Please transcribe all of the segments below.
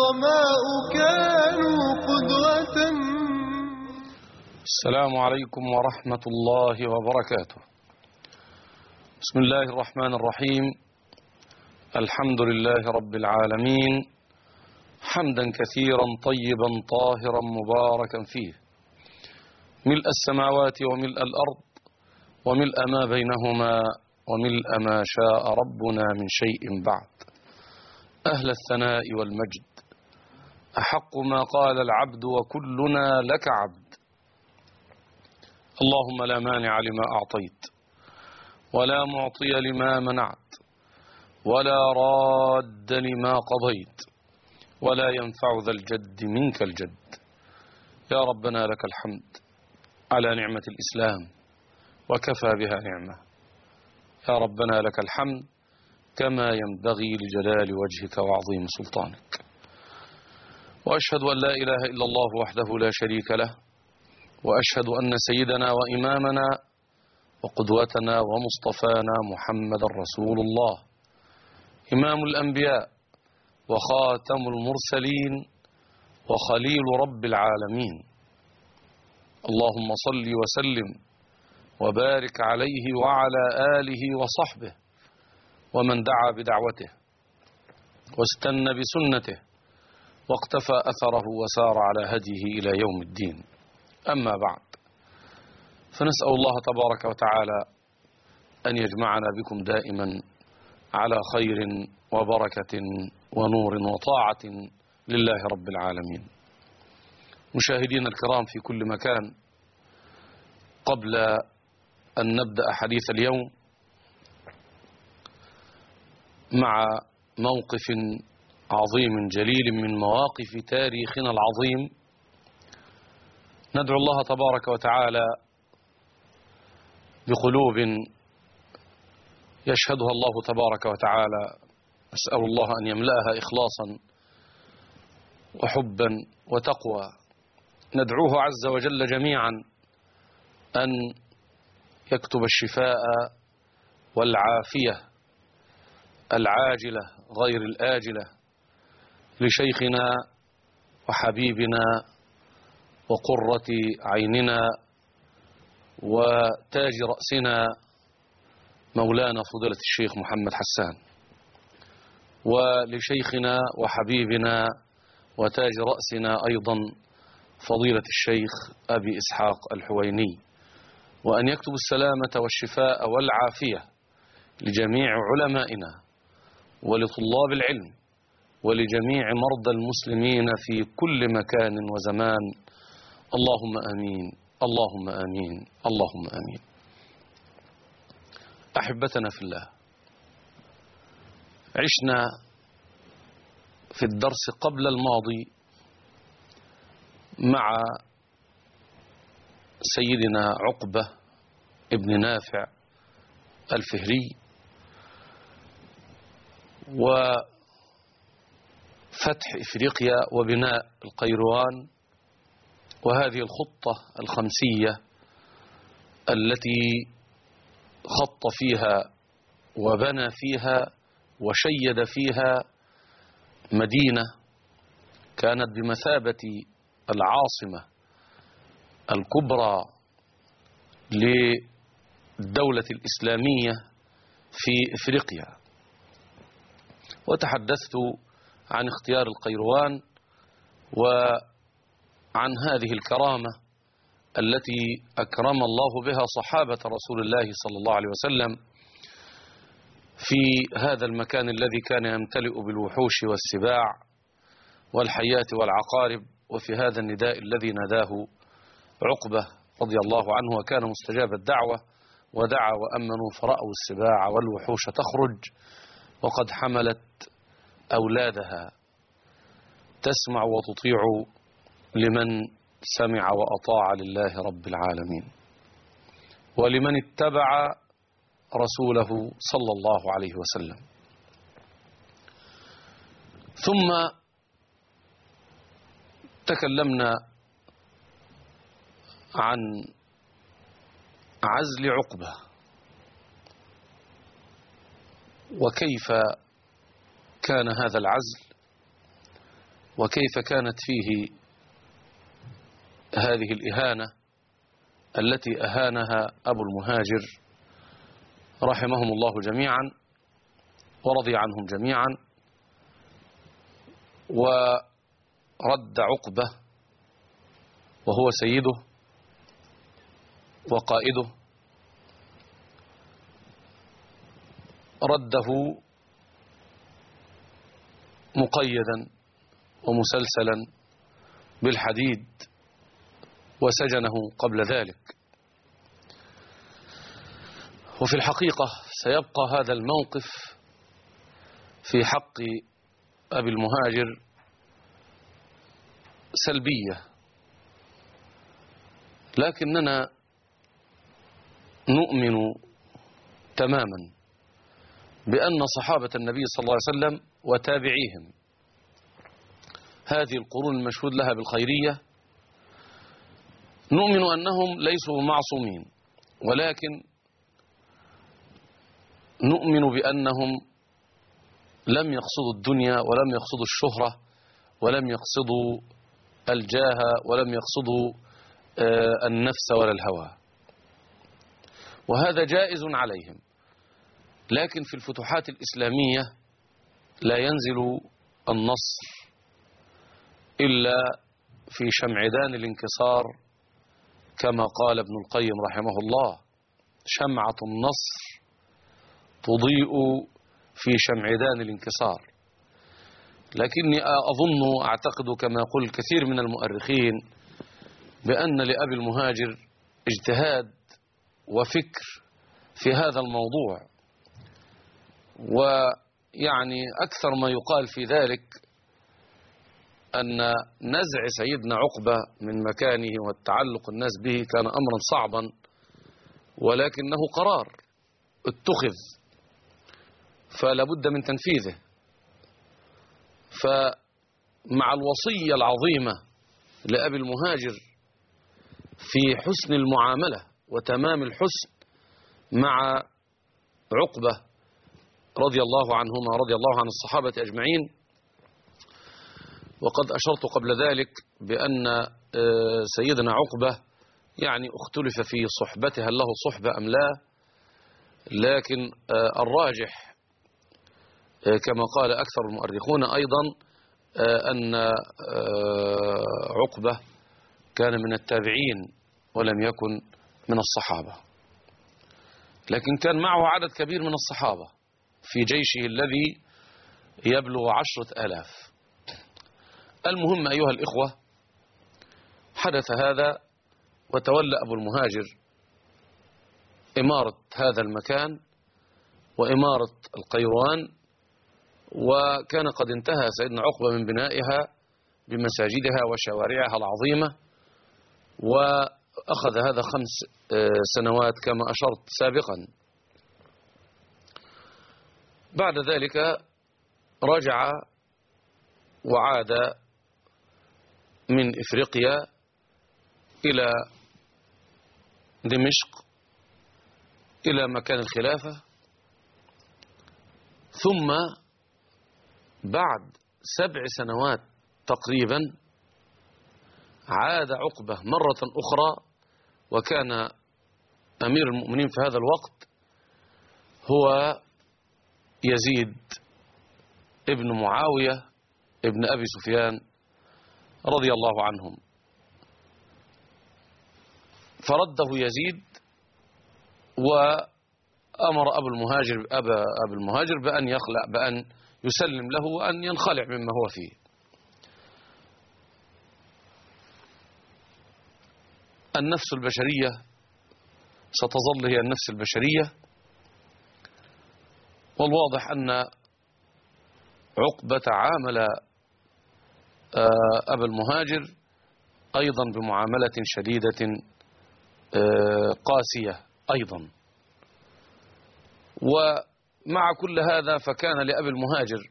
العظماء كانوا قدوة. السلام عليكم ورحمة الله وبركاته. بسم الله الرحمن الرحيم. الحمد لله رب العالمين، حمدا كثيرا طيبا طاهرا مباركا فيه، ملء السماوات وملء الأرض وملء ما بينهما وملء ما شاء ربنا من شيء بعد. أهل الثناء والمجد، أحق ما قال العبد وكلنا لك عبد. اللهم لا مانع لما أعطيت ولا معطي لما منعت ولا راد لما قضيت ولا ينفع ذا الجد منك الجد. يا ربنا لك الحمد على نعمة الإسلام وكفى بها نعمة. يا ربنا لك الحمد كما ينبغي لجلال وجهك وعظيم سلطانك. وأشهد أن لا إله إلا الله وحده لا شريك له، وأشهد أن سيدنا وإمامنا وقدوتنا ومصطفانا محمد رسول الله، إمام الأنبياء وخاتم المرسلين وخليل رب العالمين. اللهم صل وسلم وبارك عليه وعلى آله وصحبه ومن دعا بدعوته واستنى بسنته واقتفى أثره وسار على هديه إلى يوم الدين. أما بعد، فنسأل الله تبارك وتعالى أن يجمعنا بكم دائما على خير وبركة ونور وطاعة لله رب العالمين. مشاهدين الكرام في كل مكان، قبل أن نبدأ حديث اليوم مع موقف عظيم جليل من مواقف تاريخنا العظيم، ندعو الله تبارك وتعالى بقلوب يشهدها الله تبارك وتعالى. أسأل الله أن يملأها إخلاصا وحبا وتقوى. ندعوه عز وجل جميعا أن يكتب الشفاء والعافية العاجلة غير الآجلة لشيخنا وحبيبنا وقرة عيننا وتاج رأسنا مولانا فضيلة الشيخ محمد حسان، ولشيخنا وحبيبنا وتاج رأسنا أيضا فضيلة الشيخ أبي إسحاق الحويني، وأن يكتب السلامة والشفاء والعافية لجميع علمائنا ولطلاب العلم ولجميع مرضى المسلمين في كل مكان وزمان. اللهم آمين، اللهم آمين، اللهم آمين. أحبتنا في الله، عشنا في الدرس قبل الماضي مع سيدنا عقبة ابن نافع الفهري وفتح إفريقيا وبناء القيروان، وهذه الخطة الخمسية التي خط فيها وبنى فيها وشيد فيها مدينة كانت بمثابة العاصمة الكبرى للدولة الإسلامية في إفريقيا. وتحدثت عن اختيار القيروان وعن هذه الكرامة التي أكرم الله بها صحابة رسول الله صلى الله عليه وسلم في هذا المكان الذي كان يمتلئ بالوحوش والسباع والحيات والعقارب، وفي هذا النداء الذي ناداه عقبة رضي الله عنه وكان مستجاب الدعوة، ودعا وأمنوا فرأوا السباع والوحوش تخرج وقد حملت أولادها تسمع وتطيع لمن سمع وأطاع لله رب العالمين ولمن اتبع رسوله صلى الله عليه وسلم. ثم تكلمنا عن عزل عقبة وكيف كان هذا العزل وكيف كانت فيه هذه الإهانة التي أهانها أبو المهاجر رحمهم الله جميعا ورضي عنهم جميعا، ورد عقبة وهو سيده وقائده، رده مقيدا ومسلسلا بالحديد وسجنه قبل ذلك. وفي الحقيقة سيبقى هذا الموقف في حق أبي المهاجر سلبية، لكننا نؤمن تماما بأن صحابة النبي صلى الله عليه وسلم وتابعيهم هذه القرون المشهود لها بالخيرية، نؤمن أنهم ليسوا معصومين، ولكن نؤمن بأنهم لم يقصدوا الدنيا ولم يقصدوا الشهرة ولم يقصدوا الجاه ولم يقصدوا النفس ولا الهوى، وهذا جائز عليهم. لكن في الفتوحات الإسلامية لا ينزل النصر إلا في شمعدان الانكسار، كما قال ابن القيم رحمه الله: شمعة النصر تضيء في شمعدان الانكسار. لكني أعتقد كما يقول كثير من المؤرخين بأن لأبي المهاجر اجتهاد وفكر في هذا الموضوع، ويعني أكثر ما يقال في ذلك أن نزع سيدنا عقبة من مكانه والتعلق الناس به كان أمرا صعبا، ولكنه قرار اتخذ فلا بد من تنفيذه. فمع الوصية العظيمة لأبي المهاجر في حسن المعاملة وتمام الحسن مع عقبة رضي الله عنهما رضي الله عن الصحابة أجمعين، وقد أشرت قبل ذلك بأن سيدنا عقبة يعني اختلف في صحبته، هل له صحبة أم لا، لكن الراجح كما قال أكثر المؤرخون أيضا أن عقبة كان من التابعين ولم يكن من الصحابة، لكن كان معه عدد كبير من الصحابة في جيشه الذي يبلغ 10,000. المهم أيها الإخوة، حدث هذا وتولى أبو المهاجر إمارة هذا المكان وإمارة القيروان، وكان قد انتهى سيدنا عقبة من بنائها بمساجدها وشوارعها العظيمة، وأخذ هذا 5 سنوات كما أشرت سابقا. بعد ذلك رجع وعاد من إفريقيا إلى دمشق إلى مكان الخلافة، ثم بعد 7 سنوات تقريبا عاد عقبة مرة أخرى، وكان أمير المؤمنين في هذا الوقت هو يزيد ابن معاوية ابن أبي سفيان رضي الله عنهم، فرده يزيد وأمر أبا المهاجر بأن يخلع، بأن يسلم له وأن ينخلع مما هو فيه. النفس البشرية ستظل هي النفس البشرية، والواضح أن عقبة عامل أبا المهاجر أيضا بمعاملة شديدة قاسية أيضا. ومع كل هذا فكان لأبي المهاجر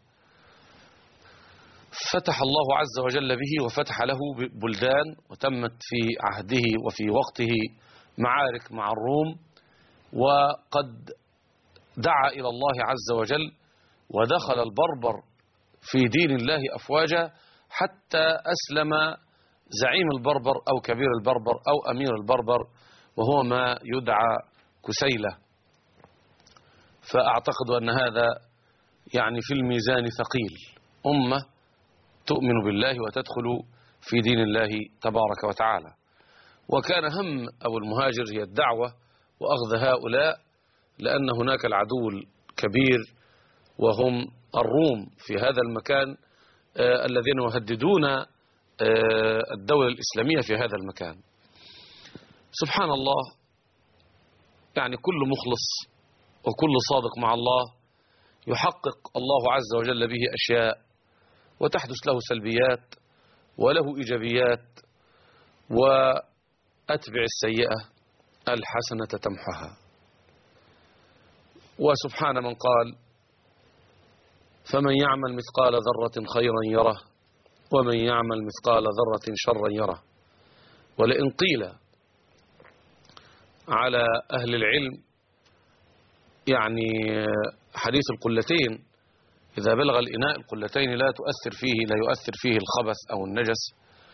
فتح الله عز وجل به وفتح له بلدان، وتمت في عهده وفي وقته معارك مع الروم، وقد دعا إلى الله عز وجل ودخل البربر في دين الله أفواجا، حتى أسلم زعيم البربر أو كبير البربر أو أمير البربر، وهو ما يدعى كسيلة. فأعتقد أن هذا يعني في الميزان ثقيل، أمة تؤمن بالله وتدخل في دين الله تبارك وتعالى. وكان هم أبو المهاجر هي الدعوة وأخذ هؤلاء، لأن هناك العدو الكبير وهم الروم في هذا المكان، الذين يهددون الدولة الإسلامية في هذا المكان. سبحان الله، يعني كل مخلص وكل صادق مع الله يحقق الله عز وجل به أشياء، وتحدث له سلبيات وله إيجابيات. وأتبع السيئة الحسنة تمحها. وسبحان من قال: فمن يعمل مثقال ذرة خيرا يره ومن يعمل مثقال ذرة شرا يره. ولئن قيل على أهل العلم يعني حديث القلتين، إذا بلغ الإناء القلتين لا يؤثر فيه الخبث أو النجس.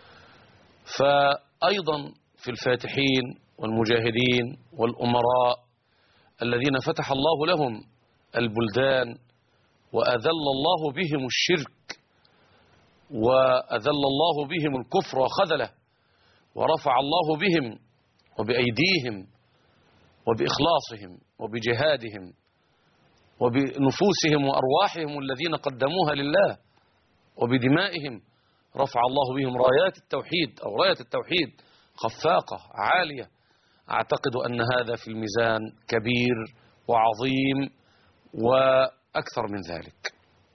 فأيضا في الفاتحين والمجاهدين والأمراء الذين فتح الله لهم البلدان وأذل الله بهم الشرك وأذل الله بهم الكفر وخذله، ورفع الله بهم وبأيديهم وبإخلاصهم وبجهادهم وبنفوسهم وأرواحهم الذين قدموها لله وبدمائهم، رفع الله بهم رايات التوحيد أو راية التوحيد خفاقة عالية. أعتقد أن هذا في الميزان كبير وعظيم وأكثر من ذلك.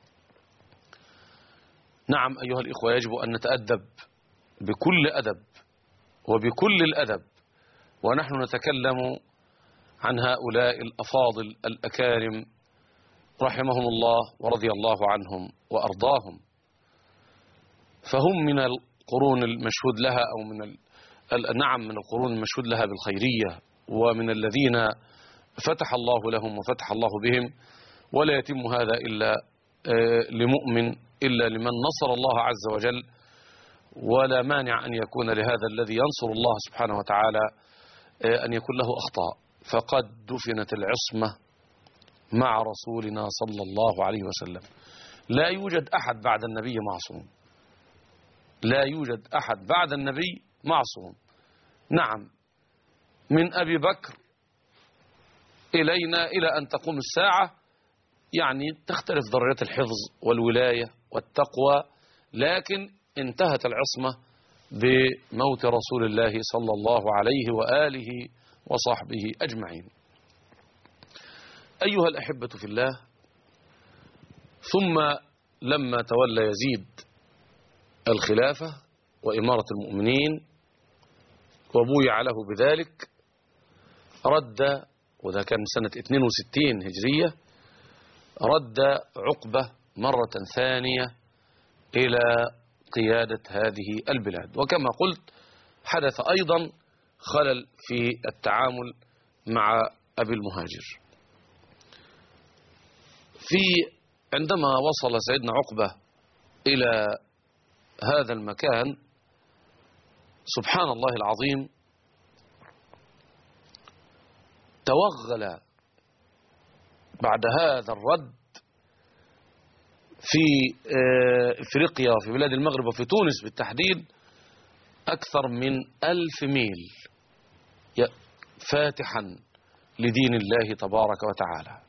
نعم أيها الإخوة، يجب أن نتأدب بكل أدب وبكل الأدب ونحن نتكلم عن هؤلاء الأفاضل الأكارم رحمهم الله ورضي الله عنهم وأرضاهم. فهم من القرون المشهود لها أو من القرون المشهود لها بالخيرية، ومن الذين فتح الله لهم وفتح الله بهم. ولا يتم هذا إلا لمؤمن، إلا لمن نصر الله عز وجل. ولا مانع أن يكون لهذا الذي ينصر الله سبحانه وتعالى أن يكون له أخطاء. فقد دفنت العصمة مع رسولنا صلى الله عليه وسلم. لا يوجد أحد بعد النبي معصوم، لا يوجد أحد بعد النبي معصوم. نعم، من أبي بكر إلينا إلى أن تقوم الساعة يعني تختلف درجات الحفظ والولاية والتقوى، لكن انتهت العصمة بموت رسول الله صلى الله عليه وآله وصحبه أجمعين. أيها الأحبة في الله، ثم لما تولى يزيد الخلافة وإمارة المؤمنين وبويع له بذلك، رد، وذا كان سنة 62 هجرية، رد عقبة مرة ثانية إلى قيادة هذه البلاد. وكما قلت حدث أيضا خلل في التعامل مع أبي المهاجر. عندما وصل سيدنا عقبة إلى هذا المكان، سبحان الله العظيم، توغل بعد هذا الرد في إفريقيا وفي بلاد المغرب وفي تونس بالتحديد أكثر من 1000 ميل فاتحا لدين الله تبارك وتعالى.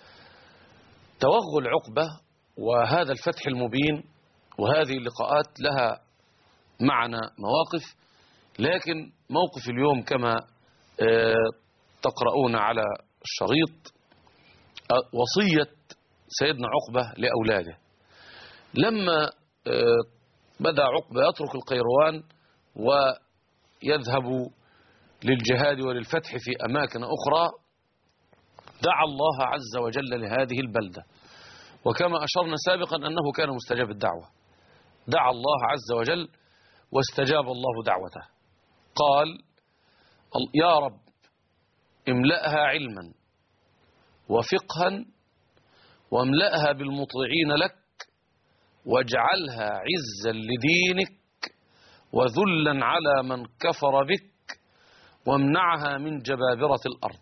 توغل عقبة وهذا الفتح المبين وهذه اللقاءات لها معنا مواقف، لكن موقف اليوم كما تقرؤون على الشريط وصية سيدنا عقبة لأولاده. لما بدأ عقبة يترك القيروان ويذهب للجهاد وللفتح في أماكن أخرى، دعا الله عز وجل لهذه البلدة، وكما أشرنا سابقا أنه كان مستجاب الدعوة. دعا الله عز وجل واستجاب الله دعوته. قال: يا رب املأها علما وفقها واملأها بالمطيعين لك واجعلها عزا لدينك وذلا على من كفر بك، وامنعها من جبابرة الأرض.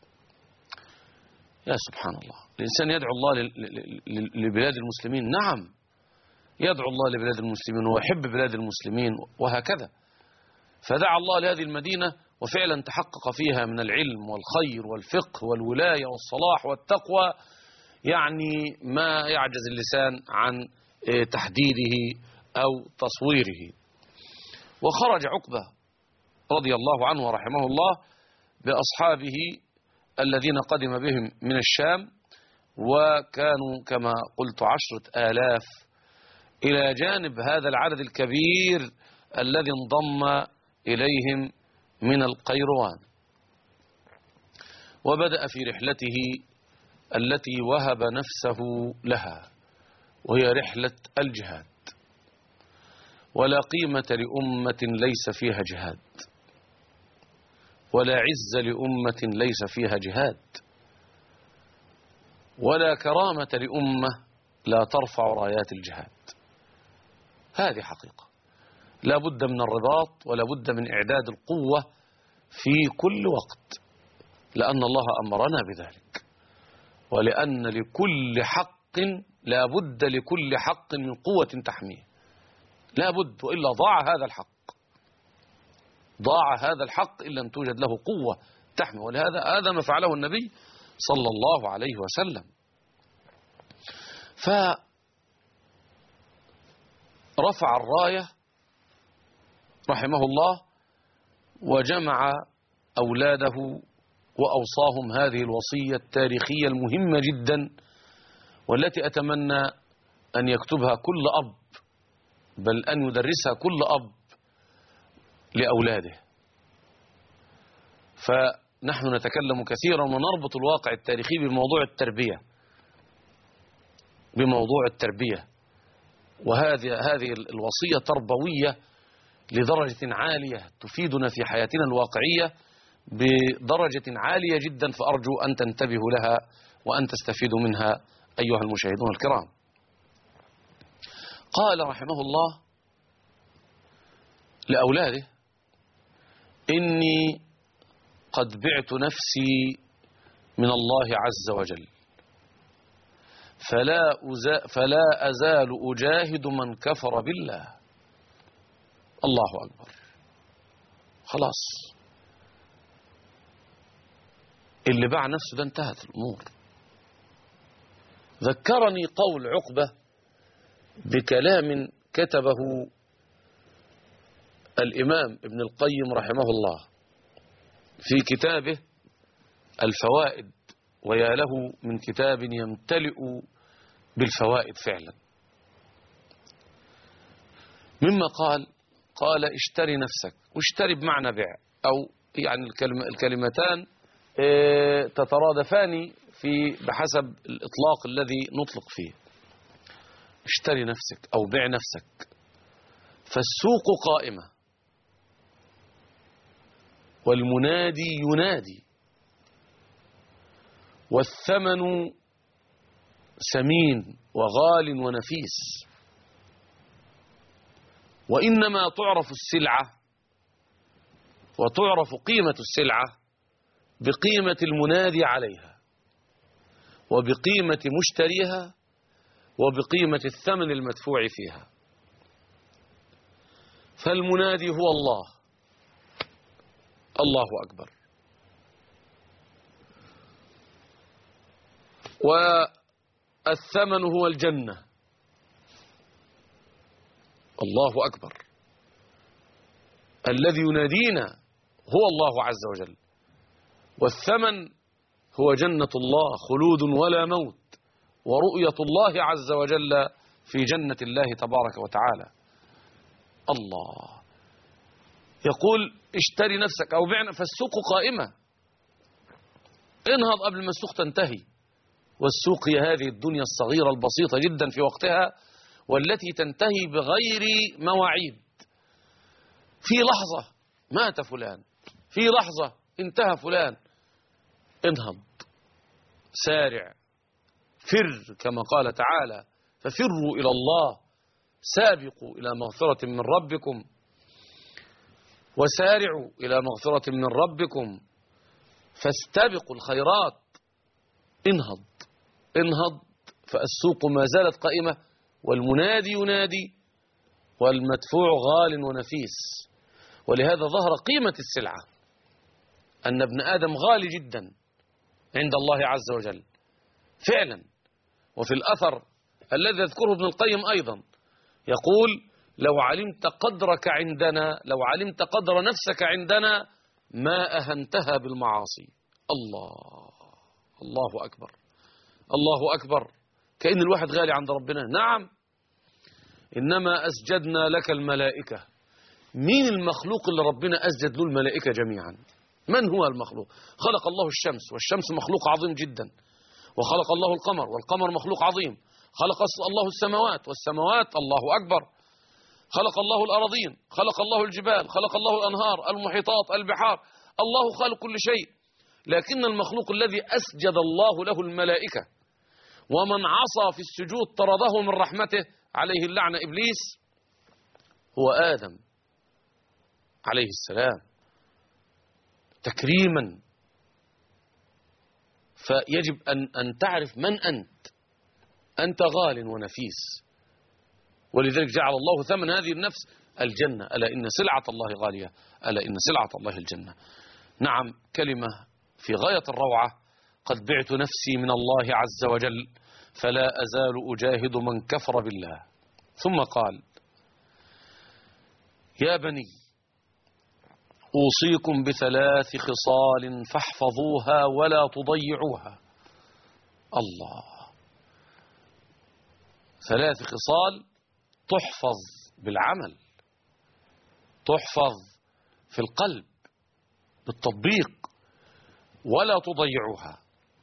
يا سبحان الله، الإنسان يدعو الله لبلاد المسلمين، نعم يدعو الله لبلاد المسلمين ويحب بلاد المسلمين وهكذا. فدعا الله لهذه المدينة وفعلا تحقق فيها من العلم والخير والفقه والولاية والصلاح والتقوى يعني ما يعجز اللسان عن تحديده أو تصويره. وخرج عقبة رضي الله عنه ورحمه الله بأصحابه الذين قدم بهم من الشام، وكانوا كما قلت 10,000 إلى جانب هذا العدد الكبير الذي انضم إليهم من القيروان. وبدأ في رحلته التي وهب نفسه لها، وهي رحلة الجهاد. ولا قيمة لأمة ليس فيها جهاد، ولا عز لأمة ليس فيها جهاد، ولا كرامة لأمة لا ترفع رايات الجهاد. هذه حقيقة لا بد من الرباط، ولا بد من إعداد القوة في كل وقت، لأن الله أمرنا بذلك، ولأن لكل حق لا بد لكل حق من قوة تحميه، لا بد، وإلا ضاع هذا الحق، ضاع هذا الحق إلا أن توجد له قوة تحمي. ولهذا هذا ما فعله النبي صلى الله عليه وسلم. فرفع الراية رحمه الله وجمع أولاده وأوصاهم هذه الوصية التاريخية المهمة جدا، والتي أتمنى أن يكتبها كل أب، بل أن يدرسها كل أب لأولاده. فنحن نتكلم كثيرا ونربط الواقع التاريخي بموضوع التربية، بموضوع التربية. وهذه الوصية تربوية لدرجة عالية تفيدنا في حياتنا الواقعية بدرجة عالية جدا، فأرجو أن تنتبهوا لها وأن تستفيدوا منها أيها المشاهدون الكرام. قال رحمه الله لأولاده: إني قد بعت نفسي من الله عز وجل، فلا أزال أجاهد من كفر بالله. الله أكبر، خلاص اللي باع نفسه ده انتهت الأمور. ذكرني قول عقبة بكلام كتبه الإمام ابن القيم رحمه الله في كتابه الفوائد، ويا له من كتاب يمتلئ بالفوائد فعلا. مما قال اشتري نفسك، واشتري بمعنى بيع، أو يعني الكلمتان تترادفان بحسب الإطلاق الذي نطلق فيه. اشتري نفسك أو بيع نفسك، فالسوق قائمة والمنادي ينادي، والثمن سمين وغال ونفيس، وإنما تعرف السلعة وتعرف قيمة السلعة بقيمة المنادي عليها، وبقيمة مشتريها، وبقيمة الثمن المدفوع فيها. فالمنادي هو الله، الله أكبر، والثمن هو الجنة، الله أكبر. الذي ينادينا هو الله عز وجل، والثمن هو جنة الله، خلود ولا موت، ورؤية الله عز وجل في جنة الله تبارك وتعالى. الله يقول اشتري نفسك أو بعنا، فالسوق قائمة، انهض قبل ما السوق تنتهي. والسوق هي هذه الدنيا الصغيرة البسيطة جدا في وقتها، والتي تنتهي بغير مواعيد. في لحظة مات فلان، في لحظة انتهى فلان. انهض، سارع، فر، كما قال تعالى: ففروا إلى الله سابقوا إلى مغفرة من ربكم وسارعوا إلى مغفرة من ربكم فاستبقوا الخيرات. انهض فالسوق ما زالت قائمة والمنادي ينادي والمدفوع غال ونفيس. ولهذا ظهر قيمة السلعة، أن ابن آدم غالي جدا عند الله عز وجل فعلا. وفي الأثر الذي يذكره ابن القيم أيضا يقول: لو علمت قدرك عندنا، لو علمت قدر نفسك عندنا ما أهنتها بالمعاصي. الله أكبر، الله أكبر. كأن الواحد غالي عند ربنا. نعم، إنما أسجدنا لك الملائكة. مين المخلوق اللي ربنا أسجد له الملائكة جميعا؟ من هو المخلوق؟ خلق الله الشمس، والشمس مخلوق عظيم جدا، وخلق الله القمر، والقمر مخلوق عظيم، خلق الله السماوات، والسماوات الله أكبر، خلق الله الأراضين، خلق الله الجبال، خلق الله الأنهار، المحيطات، البحار. الله خالق كل شيء. لكن المخلوق الذي أسجد الله له الملائكة ومن عصى في السجود طرده من رحمته عليه اللعنة إبليس هو آدم عليه السلام تكريما. فيجب أن تعرف من أنت غال ونفيس. ولذلك جعل الله ثمن هذه النفس الجنة. ألا إن سلعة الله غالية، ألا إن سلعة الله الجنة. نعم، كلمة في غاية الروعة: قد بعت نفسي من الله عز وجل فلا أزال أجاهد من كفر بالله. ثم قال: يا بني أوصيكم بثلاث خصال فاحفظوها ولا تضيعوها. الله، ثلاث خصال تحفظ بالعمل، تحفظ في القلب بالتطبيق، ولا تضيعوها.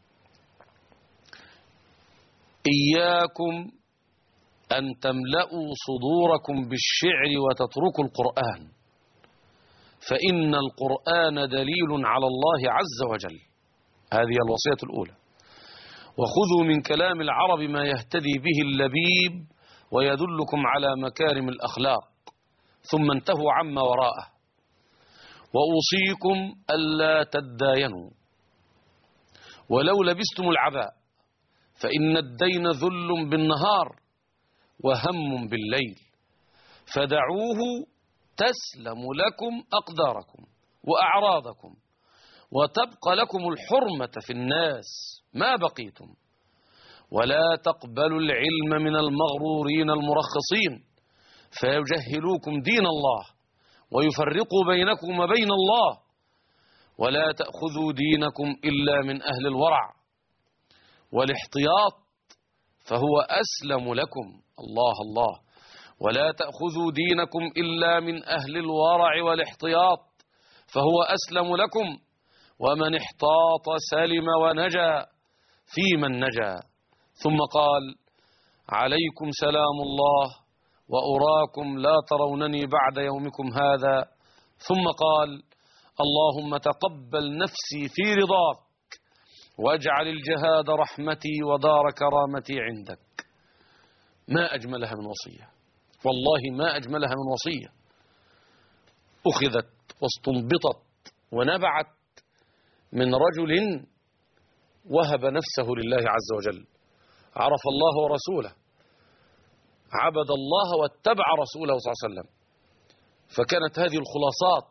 إياكم أن تملأوا صدوركم بالشعر وتتركوا القرآن، فإن القرآن دليل على الله عز وجل. هذه الوصية الأولى. وخذوا من كلام العرب ما يهتدي به اللبيب ويدلكم على مكارم الأخلاق، ثم انتهوا عما وراءه. وأوصيكم ألا تداينوا ولو لبستم العباء، فإن الدين ذل بالنهار وهم بالليل، فدعوه تسلم لكم أقداركم وأعراضكم، وتبقى لكم الحرمة في الناس ما بقيتم. ولا تقبلوا العلم من المغرورين المرخصين فيجهلوكم دين الله ويفرقوا بينكم وبين الله. ولا تأخذوا دينكم إلا من أهل الورع والاحتياط فهو أسلم لكم. الله. ولا تأخذوا دينكم إلا من أهل الورع والاحتياط فهو أسلم لكم. ومن احتاط سلم ونجا في من نجا. ثم قال: عليكم سلام الله وأراكم لا ترونني بعد يومكم هذا. ثم قال: اللهم تقبل نفسي في رضاك واجعل الجهاد رحمتي ودار كرامتي عندك. ما أجملها من وصية، والله ما أجملها من وصية. أخذت واستنبطت ونبعت من رجل وهب نفسه لله عز وجل، عرف الله ورسوله، عبد الله واتبع رسوله صلى الله عليه وسلم. فكانت هذه الخلاصات.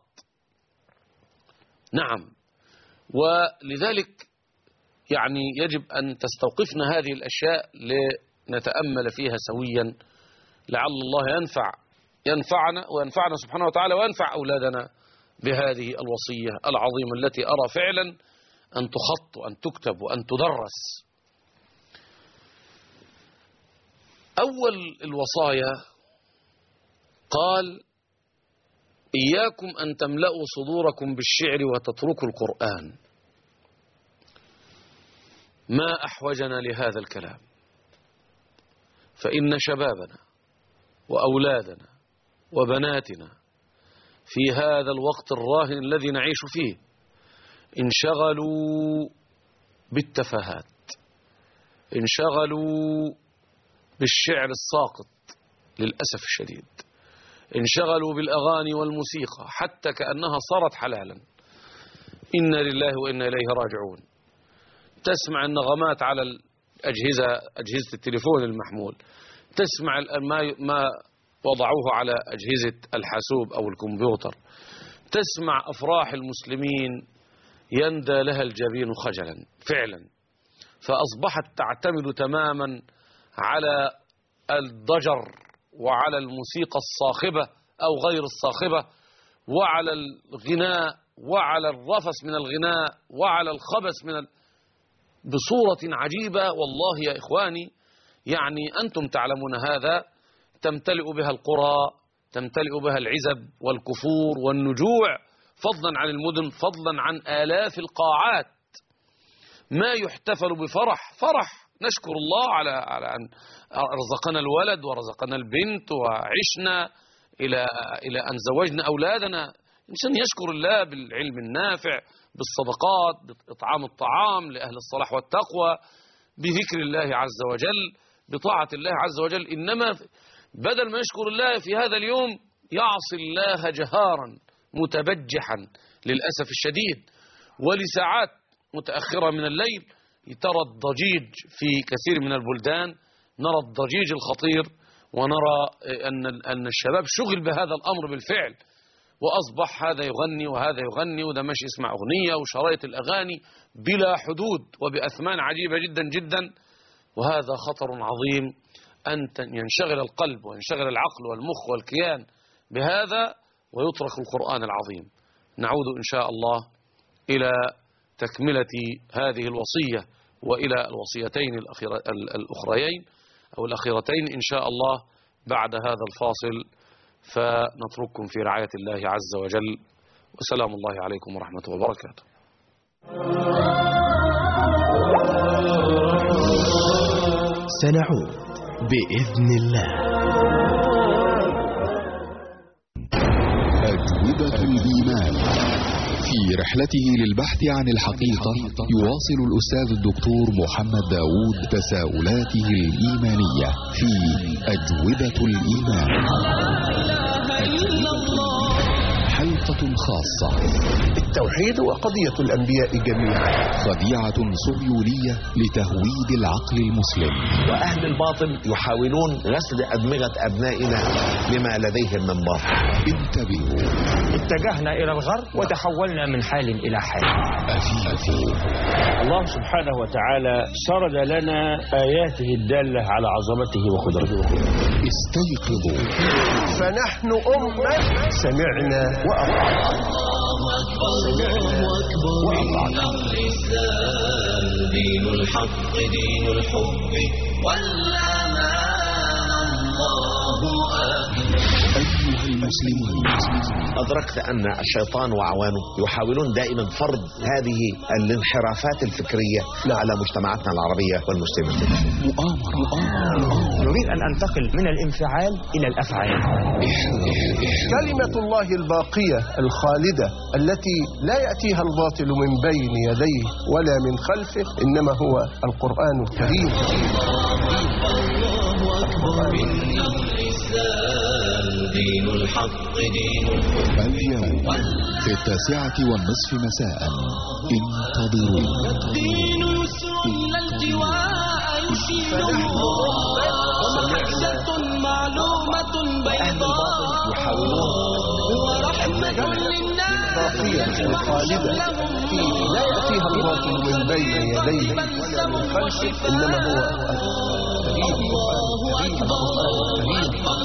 نعم، ولذلك يعني يجب أن تستوقفنا هذه الأشياء لنتأمل فيها سويا، لعل الله ينفعنا وينفعنا سبحانه وتعالى وينفع أولادنا بهذه الوصية العظيمة التي أرى فعلا أن تخط وأن تكتب وأن تدرس. أول الوصايا قال: إياكم أن تملأوا صدوركم بالشعر وتتركوا القرآن. ما أحوجنا لهذا الكلام، فإن شبابنا وأولادنا وبناتنا في هذا الوقت الراهن الذي نعيش فيه انشغلوا بالتفاهات، انشغلوا بالشعر الساقط، للأسف الشديد انشغلوا بالأغاني والموسيقى حتى كأنها صارت حلالا. إنا لله وإنا إليه راجعون. تسمع النغمات على أجهزة التليفون المحمول، تسمع ما وضعوه على أجهزة الحاسوب أو الكمبيوتر، تسمع أفراح المسلمين يندى لها الجبين خجلا فعلا. فأصبحت تعتمد تماما على الضجر وعلى الموسيقى الصاخبة أو غير الصاخبة وعلى الغناء وعلى الرفس من الغناء وعلى الخبث بصورة عجيبة. والله يا إخواني يعني أنتم تعلمون هذا. تمتلئ بها القرى، تمتلئ بها العزب والكفور والنجوع، فضلا عن المدن، فضلا عن آلاف القاعات. ما يحتفل فرح نشكر الله على أن رزقنا الولد ورزقنا البنت وعشنا إلى أن زوجنا أولادنا. إنسان يشكر الله بالعلم النافع، بالصدقات، بإطعام الطعام لأهل الصلاح والتقوى، بذكر الله عز وجل، بطاعة الله عز وجل. إنما بدل ما يشكر الله في هذا اليوم يعصي الله جهارا متبجحا للأسف الشديد. ولساعات متأخرة من الليل ترى الضجيج في كثير من البلدان، نرى الضجيج الخطير، ونرى أن الشباب شغل بهذا الأمر بالفعل، وأصبح هذا يغني وهذا يغني وده ماشي يسمع أغنية، وشرايط الأغاني بلا حدود وبأثمان عجيبة جدا جدا. وهذا خطر عظيم أن ينشغل القلب وينشغل العقل والمخ والكيان بهذا ويترك القرآن العظيم. نعود إن شاء الله إلى تكملة هذه الوصية وإلى الوصيتين الأخريين أو الأخيرتين إن شاء الله بعد هذا الفاصل. فنترككم في رعاية الله عز وجل، وسلام الله عليكم ورحمة وبركاته. سنعود بإذن الله. أجوبة الإيمان. في رحلته للبحث عن الحقيقة يواصل الأستاذ الدكتور محمد داود تساؤلاته الإيمانية في أجوبة الإيمان. حلقة خاصة. التوحيد وقضية الأنبياء جميعا. خديعة صهيونية لتهويد العقل المسلم. وأهل الباطل يحاولون غسل أدمغة أبنائنا بما لديهم من باطل. انتبهوا. اتجهنا إلى الغرب وتحولنا من حال إلى حال. الله سبحانه وتعالى سرد لنا آياته الدالة على عظمته وقدرته. استيقظوا. فنحن أمة سمعنا وأطعنا. الإسلام دين الحق دين الحب والأمان الله أكبر. أيها المسلمون، أدركت أن الشيطان وأعوانه يحاولون دائما فرض هذه الانحرافات الفكرية على مجتمعاتنا العربية والمسلمة. مؤامرة. نريد أن أنتقل من الانفعال إلى الأفعال. كلمة الله الباقية الخالدة التي لا يأتيها الباطل من بين يديه ولا من خلفه، إنما هو القرآن الكريم. دين الحق دين اليوم في 9:30 مساء. انتظروا. الدين يسر لا التواء يشيله ومحجة معلومة بيضاء ورحمة للناس الخالدة التي لا يأتيها الباطل من بين يديه ولا من خلفه، إنما هو الله أكبر.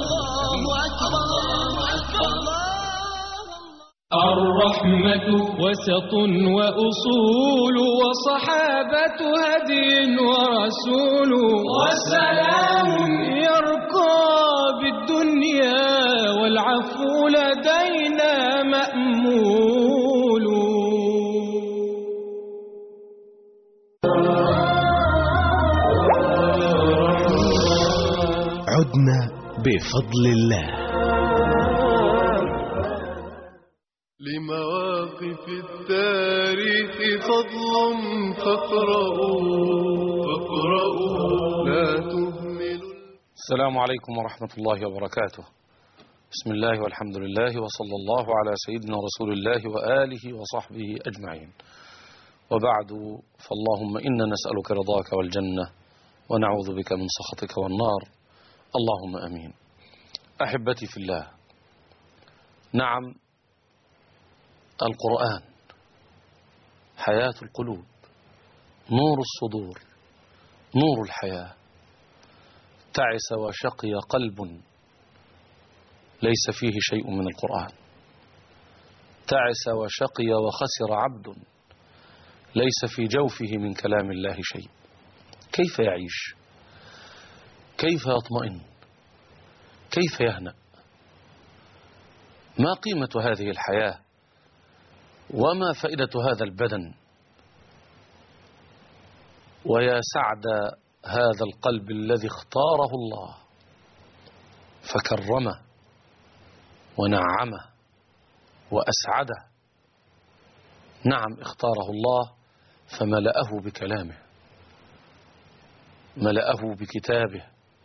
الرحمة وسط وأصول وصحابة هدي ورسول وسلام يرقى بالدنيا والعفو لدينا مأمول. عدنا بفضل الله. لمواقف التاريخ فضل فاقرؤوا لا تهملوا. السلام عليكم ورحمة الله وبركاته. بسم الله والحمد لله وصلى الله على سيدنا رسول الله وآله وصحبه أجمعين، وبعد، فاللهم إنا نسألك رضاك والجنة ونعوذ بك من سخطك والنار، اللهم أمين. أحبتي في الله، نعم، القرآن حياة القلوب، نور الصدور، نور الحياة. تعس وشقي قلب ليس فيه شيء من القرآن، تعس وشقي وخسر عبد ليس في جوفه من كلام الله شيء. كيف يعيش؟ كيف يطمئن؟ كيف يهنأ؟ ما قيمة هذه الحياة؟ وما فائدة هذا البدن؟ ويا سعد هذا القلب الذي اختاره الله فكرمه ونعمه وأسعده. نعم، اختاره الله فملأه بكلامه، ملأه بكتابه،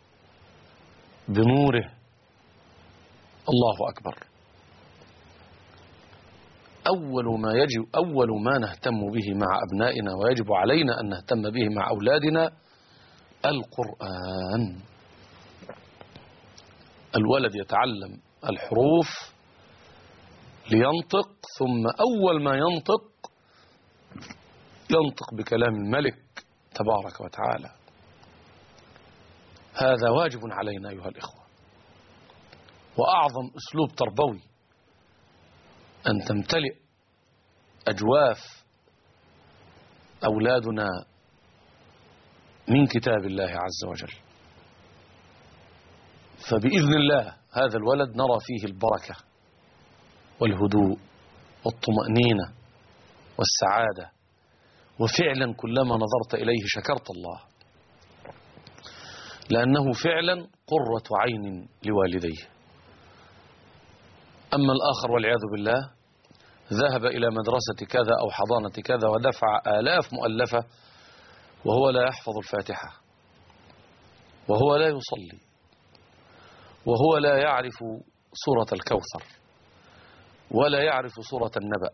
بنوره. الله أكبر. أول ما نهتم به مع أبنائنا ويجب علينا أن نهتم به مع أولادنا القرآن. الولد يتعلم الحروف لينطق، ثم أول ما ينطق بكلام الملك تبارك وتعالى. هذا واجب علينا أيها الإخوة، وأعظم أسلوب تربوي أن تمتلئ أجواف أولادنا من كتاب الله عز وجل. فبإذن الله هذا الولد نرى فيه البركة والهدوء والطمأنينة والسعادة، وفعلا كلما نظرت إليه شكرت الله، لأنه فعلا قرة عين لوالديه. أما الآخر والعياذ بالله ذهب إلى مدرسة كذا أو حضانة كذا ودفع آلاف مؤلفة وهو لا يحفظ الفاتحة، وهو لا يصلي، وهو لا يعرف سورة الكوثر، ولا يعرف سورة النبأ،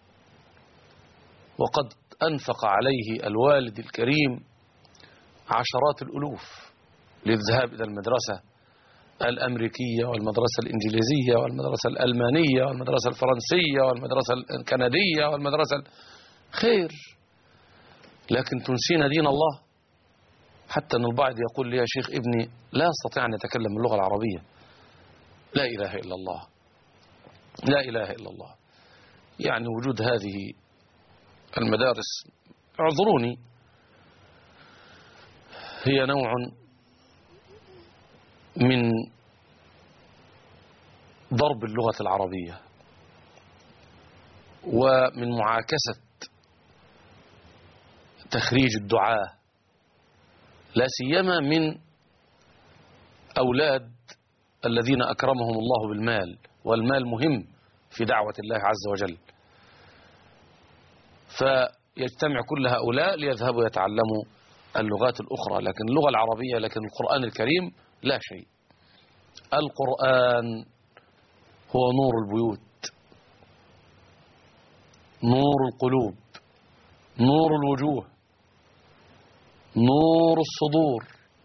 وقد أنفق عليه الوالد الكريم عشرات الألوف للذهاب إلى المدرسة الأمريكية والمدرسة الإنجليزية والمدرسة الألمانية والمدرسة الفرنسية والمدرسة الكندية والمدرسة خير، لكن تنسينا دين الله. حتى أن البعض يقول لي يا شيخ ابني لا يستطيع أن يتكلم اللغة العربية. لا إله إلا الله، لا إله إلا الله. يعني وجود هذه المدارس، اعذروني، هي نوع من ضرب اللغة العربية ومن معاكسة تخريج الدعاة، لا سيما من أولاد الذين أكرمهم الله بالمال، والمال مهم في دعوة الله عز وجل. فيجتمع كل هؤلاء ليذهبوا يتعلموا اللغات الأخرى، لكن اللغة العربية، لكن القرآن الكريم لا شيء. القرآن هو نور البيوت، نور القلوب، نور الوجوه، نور الصدور،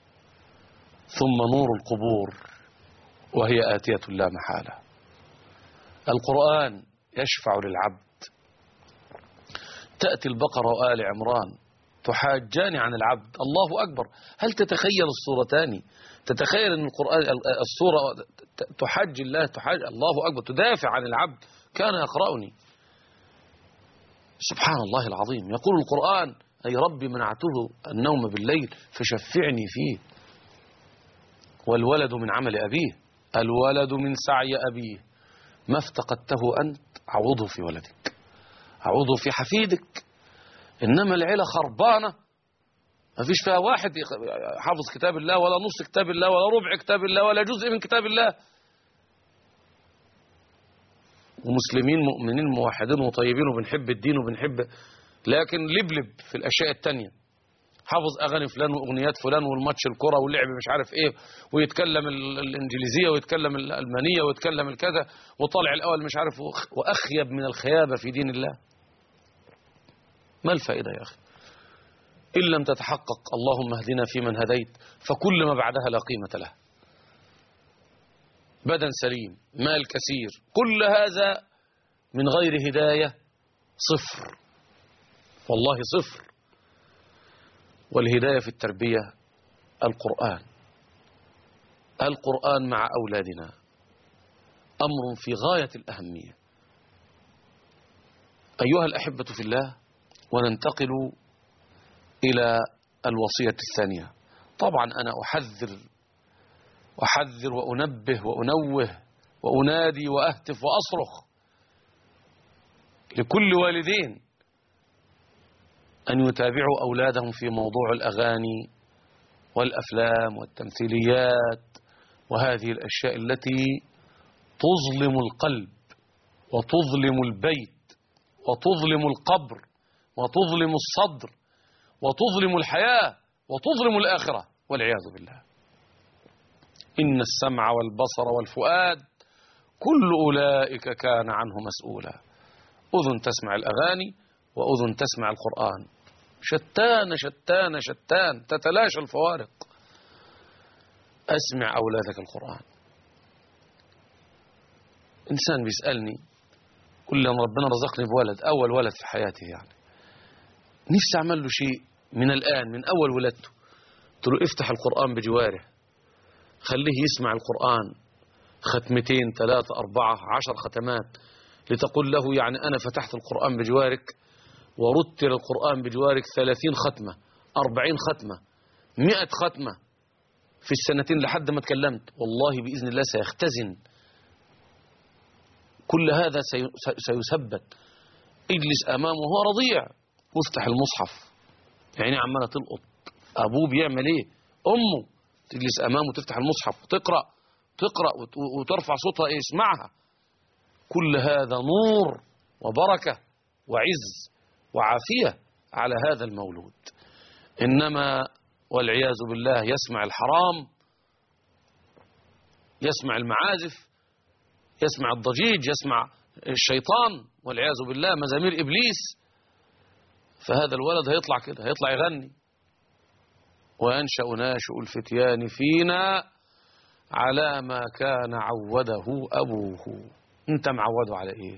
ثم نور القبور، وهي آتية لا محالة. القرآن يشفع للعبد. تأتي البقرة وآل عمران تحاجان عن العبد. الله أكبر. هل تتخيل الصورتان؟ تتخيل أن القرآن الصورة تحج الله، تحاج الله أكبر، تدافع عن العبد. كان يقرأني، سبحان الله العظيم، يقول القرآن أي ربي منعته النوم بالليل فشفعني فيه. والولد من عمل أبيه، الولد من سعي أبيه، ما افتقدته أنت عوضه في ولدك، عوضه في حفيدك. إنما العيلة خربانة، ما فيش فيها واحد حافظ كتاب الله، ولا نص كتاب الله، ولا ربع كتاب الله، ولا جزء من كتاب الله. ومسلمين مؤمنين موحدين وطيبين وبنحب الدين وبنحب، لكن لبلب في الأشياء التانية. حافظ أغاني فلان وأغنيات فلان والماتش الكرة واللعب مش عارف إيه، ويتكلم الإنجليزية ويتكلم الألمانية ويتكلم الكذا وطالع الأول مش عارف، وأخيب من الخيابة في دين الله. ما الفائدة يا أخي؟ إن لم تتحقق اللهم اهدنا فيمن هديت فكل ما بعدها لا قيمة له. بدن سليم، مال كثير، كل هذا من غير هداية صفر، والله صفر. والهداية في التربية القرآن. القرآن مع أولادنا أمر في غاية الأهمية. أيها الأحبة في الله، وننتقل إلى الوصية الثانية. طبعا أنا أحذر وأنبه وأنوه وأنادي وأهتف وأصرخ لكل والدين أن يتابعوا أولادهم في موضوع الأغاني والأفلام والتمثيليات وهذه الأشياء التي تظلم القلب وتظلم البيت وتظلم القبر وتظلم الصدر وتظلم الحياة وتظلم الآخرة والعياذ بالله. إن السمع والبصر والفؤاد كل أولئك كان عنه مسؤولا. أذن تسمع الأغاني وأذن تسمع القرآن، شتان شتان شتان، تتلاشى الفوارق. أسمع أولادك القرآن. إنسان بيسألني كل يوم ربنا رزقني بولد، أول ولد في حياتي يعني، نفسي أعمل له شيء من الآن من أول ولدته. قلت له افتح القرآن بجواره، خليه يسمع القرآن 2 3 4 10 ختمات، لتقول له يعني أنا فتحت القرآن بجوارك ورتل القرآن بجوارك 30 ختمة 40 ختمة 100 ختمة في السنتين لحد ما تكلمت. والله بإذن الله سيختزن كل هذا، سيثبت. اجلس أمامه وهو رضيع وافتح المصحف، يعني عمالة تلقط. أبوه بيعمل إيه؟ أمه تجلس أمامه وتفتح المصحف وتقرأ وترفع صوتها يسمعها. كل هذا نور وبركة وعز وعافية على هذا المولود. إنما والعياذ بالله يسمع الحرام، يسمع المعازف، يسمع الضجيج، يسمع الشيطان والعياذ بالله، مزامير إبليس. فهذا الولد هيطلع كده، هيطلع يغني. وينشأ ناشئ الفتيان فينا على ما كان عوده أبوه. أنت معوده على إيه؟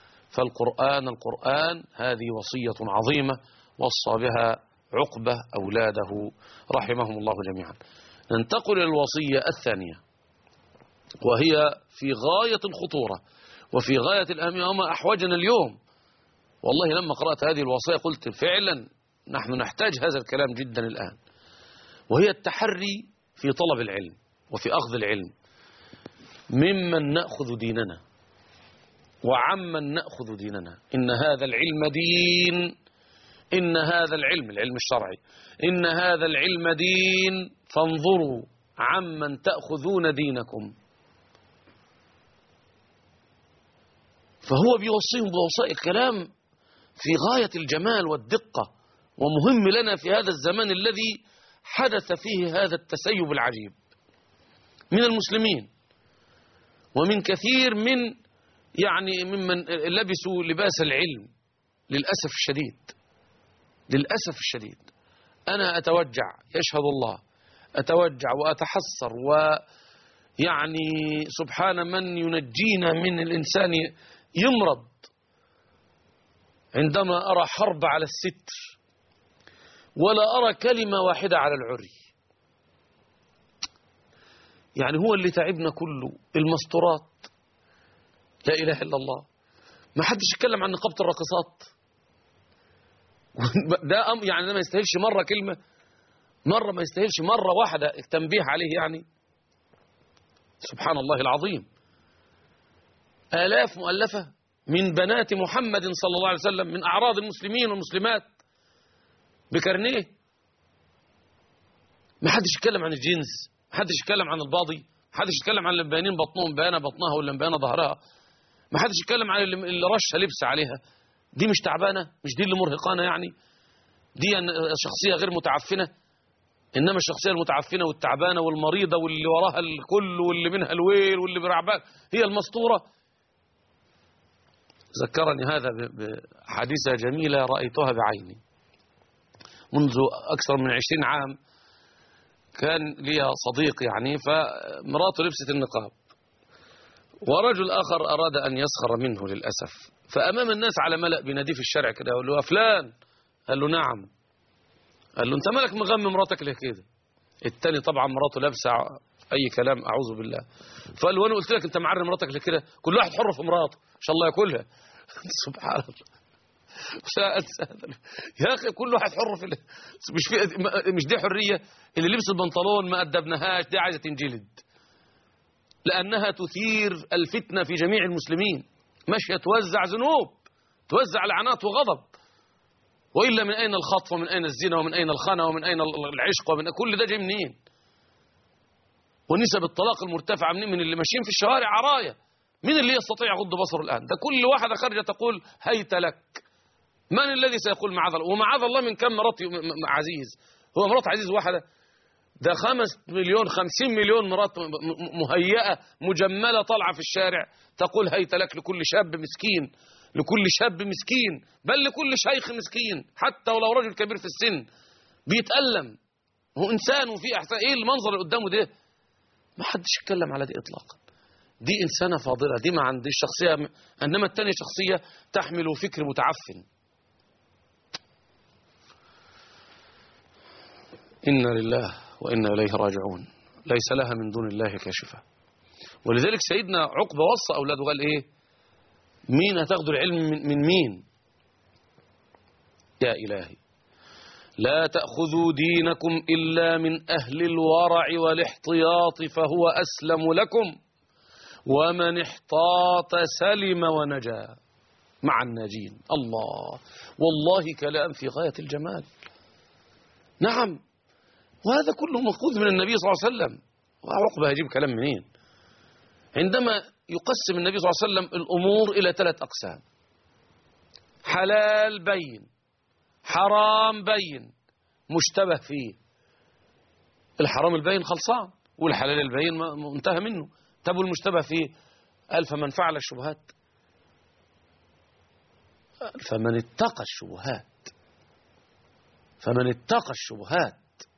القرآن هذه وصية عظيمة وصى بها عقبة أولاده رحمهم الله جميعا. ننتقل إلى الوصية الثانية، وهي في غاية الخطورة وفي غاية الأهمية وما أحوجنا اليوم. والله لما قرأت هذه الوصية قلت فعلا نحن نحتاج هذا الكلام جدا الآن، وهي التحري في طلب العلم وفي أخذ العلم ممن نأخذ ديننا وعمن نأخذ ديننا. إن هذا العلم دين، إن هذا العلم الشرعي، إن هذا العلم دين، فانظروا عمن تأخذون دينكم. فهو بيوصيهم بوصايا كلام في غاية الجمال والدقة، ومهم لنا في هذا الزمان الذي حدث فيه هذا التسيب العجيب من المسلمين ومن كثير من ممن لبسوا لباس العلم. للأسف الشديد أنا أتوجع، يشهد الله، أتوجع وأتحسر، سبحان من ينجينا من الإنسان يمرض عندما أرى حرب على الستر ولا أرى كلمة واحدة على العري. هو اللي تعبنا كله المستورات، لا إله إلا الله. ما حدش يتكلم عن نقابة الراقصات ده ما يستاهلش مرة كلمة، مرة ما يستاهلش مرة واحدة تنبيه عليه. سبحان الله العظيم. آلاف مؤلفة من بنات محمد صلى الله عليه وسلم من أعراض المسلمين والمسلمات بكرنيه. ما حدش يتكلم عن الجنس، ما حدش يتكلم عن الباضي، ما حدش يتكلم عن اللي مبينين بطنهم بيانة بطنها ولا مبينة ظهرها، ما حدش يتكلم عن اللي رشها لبس عليها. دي مش تعبانة؟ مش دي اللي مرهقانة؟ دي شخصية غير متعفنة؟ إنما الشخصية المتعفنة والتعبانة والمريضة واللي وراها الكل واللي منها الويل واللي برعبان هي المسطورة. ذكرني هذا بحادثة جميلة رأيتها بعيني منذ أكثر من 20 عام. كان لي صديق يعني، فمراته لبست النقاب ورجل آخر أراد أن يسخر منه للأسف، فأمام الناس على ملأ بناديه في الشارع كده يقول له: فلان. قال له: نعم. قال له: أنت مالك مغمي مراتك ليه كده؟ التاني طبعا مراته لابسة أي كلام، أعوذ بالله. فقال له: وأنا قلت لك أنت معري مراتك ليه كده؟ كل واحد حر في مراته، إن شاء الله ياكلها. سبحان الله. يا أخي كل واحد حر في مش دي حرية؟ اللي لبس البنطلون ما أدبناهاش دي عايزة تنجلد، لأنها تثير الفتنة في جميع المسلمين، ماشية توزع ذنوب، توزع لعنات وغضب. وإلا من أين الخطف ومن أين الزنا ومن أين الخنا ومن أين العشق ومن كل ده جاي منين؟ ونسب الطلاق المرتفعة من اللي ماشيين في الشوارع عراية. مين اللي يستطيع يغض بصره الآن؟ ده كل واحدة خارجة تقول هيت لك. من الذي سيقول معاذ الله؟ ومعاذ الله من كم مرات عزيز؟ هو مرات عزيز واحدة؟ ده 5 مليون 50 مليون مرات مهيئة مجملة طالعة في الشارع تقول هيت لك لكل شاب مسكين، لكل شاب مسكين، بل لكل شيخ مسكين، حتى ولو رجل كبير في السن بيتألم، هو إنسان وفيه أحسان. إيه المنظر اللي قدامه ده؟ ما حدش يتكلم على دي إطلاقا. دي إنسانة فاضلة، دي ما عنديش شخصية. إنما التانية شخصية تحمل فكر متعفن. إنا لله وإنا إليه راجعون، ليس لها من دون الله كاشفة. ولذلك سيدنا عقبة وصى أولاده قال إيه؟ مين هتاخدوا العلم من مين؟ يا إلهي لا تأخذوا دينكم إلا من أهل الورع والاحتياط فهو أسلم لكم، ومن احتاط سلم ونجا مع الناجين. الله، والله كلام في غاية الجمال. نعم، وهذا كله مأخوذ من النبي صلى الله عليه وسلم. وعقبة هيجيب كلام منين؟ عندما يقسم النبي صلى الله عليه وسلم الأمور إلى 3 أقسام: حلال بين، حرام بين، مشتبه فيه. الحرام البين خلصان والحلال البين منتهى منه. طب المشتبه فيه؟ قال: فمن فعل الشبهات، فمن اتقى الشبهات، فمن اتقى الشبهات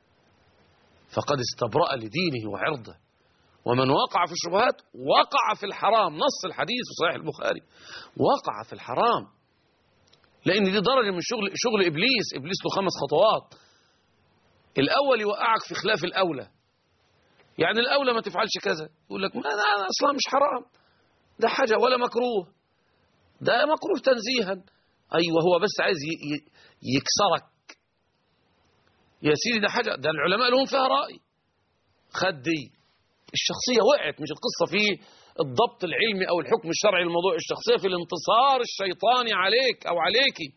فقد استبرأ لدينه وعرضه، ومن وقع في الشبهات وقع في الحرام. نص الحديث في صحيح البخاري: وقع في الحرام. لأن دي درجة من شغل إبليس. إبليس له 5 خطوات. الأول يوقعك في خلاف الأولى، يعني الأولى ما تفعلش كذا، يقول لك ما أنا أصلا مش حرام، ده حاجة ولا مكروه، ده مكروه تنزيها. أيوة، هو بس عايز يكسرك يا سيدي، ده حاجة، ده العلماء لهم فيها رأي. خد دي الشخصية وقعت، مش القصة في الضبط العلمي أو الحكم الشرعي للموضوع، الشخصية في الانتصار الشيطاني عليك أو عليكي.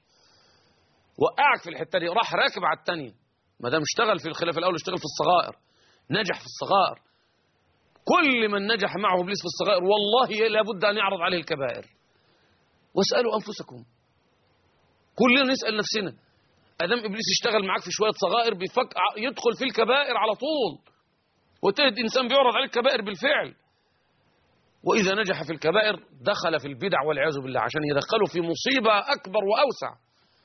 وقعك في الحتة دي، راح راكب على التانية. ما دام اشتغل في الخلاف الأول اشتغل في الصغائر، نجح في الصغائر. كل من نجح معه إبليس في الصغائر والله لابد أن يعرض عليه الكبائر. واسألوا أنفسكم، كلنا نسأل نفسنا، أدام إبليس اشتغل معاك في شوية صغائر يدخل في الكبائر على طول، وتجد إنسان بيعرض عليه الكبائر بالفعل. وإذا نجح في الكبائر دخل في البدع والعياذ بالله، عشان يدخله في مصيبة أكبر وأوسع.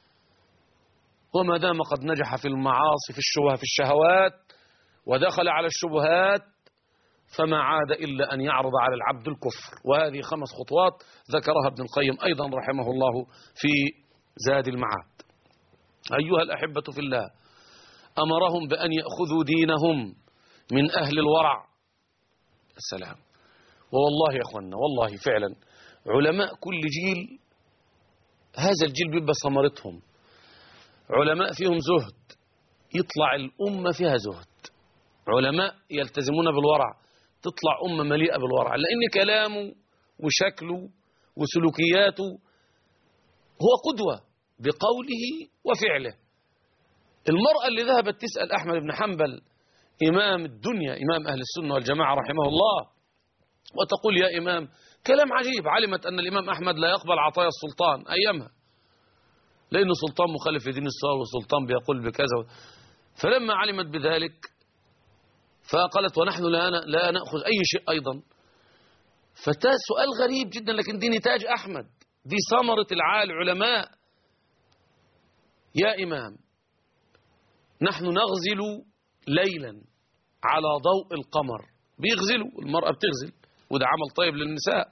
وما دام قد نجح في المعاصي، في الشبهة، في الشهوات، ودخل على الشبهات، فما عاد إلا أن يعرض على العبد الكفر. وهذه 5 خطوات ذكرها ابن القيم أيضا رحمه الله في زاد المعاد. أيها الأحبة في الله، أمرهم بأن يأخذوا دينهم من أهل الورع. السلام. والله يا أخوانا، والله فعلا علماء كل جيل، هذا الجيل بيبقى ثمرتهم علماء فيهم زهد، يطلع الأمة فيها زهد. علماء يلتزمون بالورع، تطلع أمة مليئة بالورع، لأن كلامه وشكله وسلوكياته هو قدوة بقوله وفعله. المرأة اللي ذهبت تسأل أحمد بن حنبل إمام الدنيا، إمام أهل السنة والجماعة رحمه الله، وتقول: يا إمام، كلام عجيب، علمت أن الإمام أحمد لا يقبل عطايا السلطان أيامها، لأنه سلطان مخالف لدين الصلاة وسلطان بيقول بكذا. فلما علمت بذلك فقالت ونحن لا نأخذ أي شيء أيضا. فده سؤال غريب جدا، لكن دي نتاج أحمد، دي ثمرة العلماء. يا إمام نحن نغزل ليلا على ضوء القمر، بيغزلوا، المرأة بتغزل وده عمل طيب للنساء.